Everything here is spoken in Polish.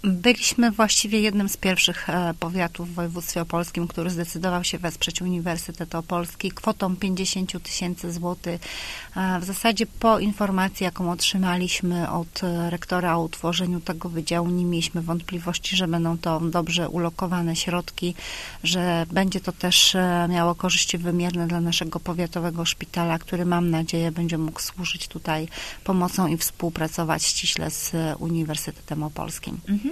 Byliśmy właściwie jednym z pierwszych powiatów w województwie opolskim, który zdecydował się wesprzeć Uniwersytet Opolski kwotą 50 000 złotych. W zasadzie po informacji, jaką otrzymaliśmy od rektora o utworzeniu tego wydziału, nie mieliśmy wątpliwości, że będą to dobrze ulokowane środki, że będzie to też miało korzyści wymierne dla naszego powiatowego szpitala, który, mam nadzieję, będzie mógł służyć tutaj pomocą i współpracować ściśle z Uniwersytetem Opolskim.